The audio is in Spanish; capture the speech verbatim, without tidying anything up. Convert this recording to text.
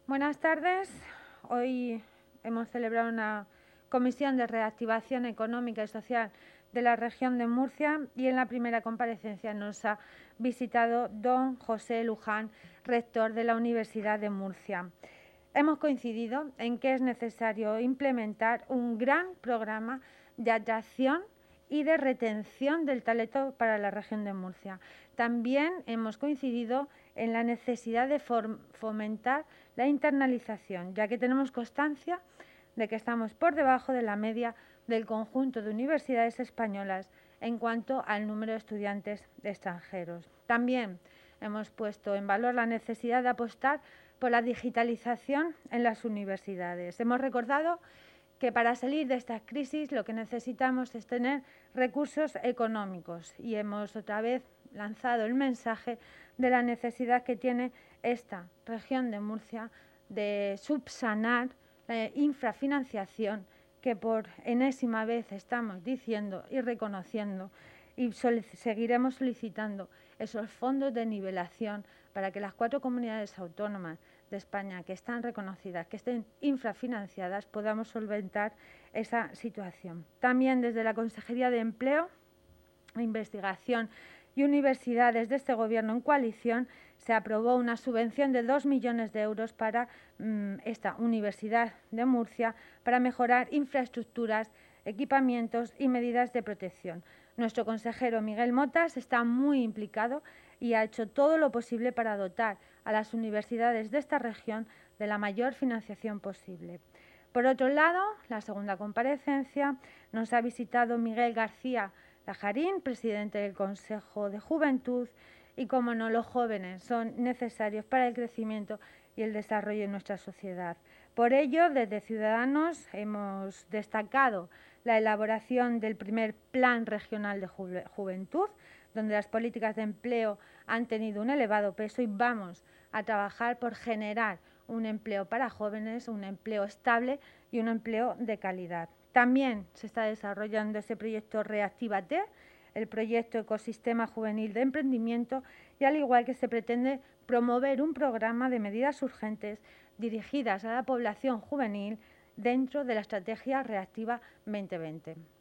Buenas tardes. Hoy hemos celebrado una comisión de reactivación económica y social de la región de Murcia y en la primera comparecencia nos ha visitado don José Luján, rector de la Universidad de Murcia. Hemos coincidido en que es necesario implementar un gran programa de atracción y de retención del talento para la región de Murcia. También hemos coincidido en la necesidad de fomentar la internalización, ya que tenemos constancia de que estamos por debajo de la media del conjunto de universidades españolas en cuanto al número de estudiantes extranjeros. También hemos puesto en valor la necesidad de apostar por la digitalización en las universidades. Hemos recordado que para salir de esta crisis lo que necesitamos es tener recursos económicos y hemos otra vez lanzado el mensaje de la necesidad que tiene esta región de Murcia de subsanar la infrafinanciación que por enésima vez estamos diciendo y reconociendo, y sol- seguiremos solicitando esos fondos de nivelación para que las cuatro comunidades autónomas de España que están reconocidas, que estén infrafinanciadas, podamos solventar esa situación. También desde la Consejería de Empleo, Investigación y Universidades de este Gobierno en coalición se aprobó una subvención de dos millones de euros para mmm, esta Universidad de Murcia para mejorar infraestructuras, equipamientos y medidas de protección. Nuestro consejero Miguel Motas está muy implicado y ha hecho todo lo posible para dotar a las universidades de esta región de la mayor financiación posible. Por otro lado, la segunda comparecencia nos ha visitado Miguel García Lajarín, presidente del Consejo de Juventud, y como no, los jóvenes son necesarios para el crecimiento y el desarrollo de nuestra sociedad. Por ello, desde Ciudadanos hemos destacado la elaboración del primer Plan Regional de Ju- Juventud, donde las políticas de empleo han tenido un elevado peso y vamos a trabajar por generar un empleo para jóvenes, un empleo estable y un empleo de calidad. También se está desarrollando ese proyecto Reactívate, el proyecto Ecosistema Juvenil de Emprendimiento, y al igual que se pretende promover un programa de medidas urgentes dirigidas a la población juvenil dentro de la Estrategia Reactiva veinte veinte.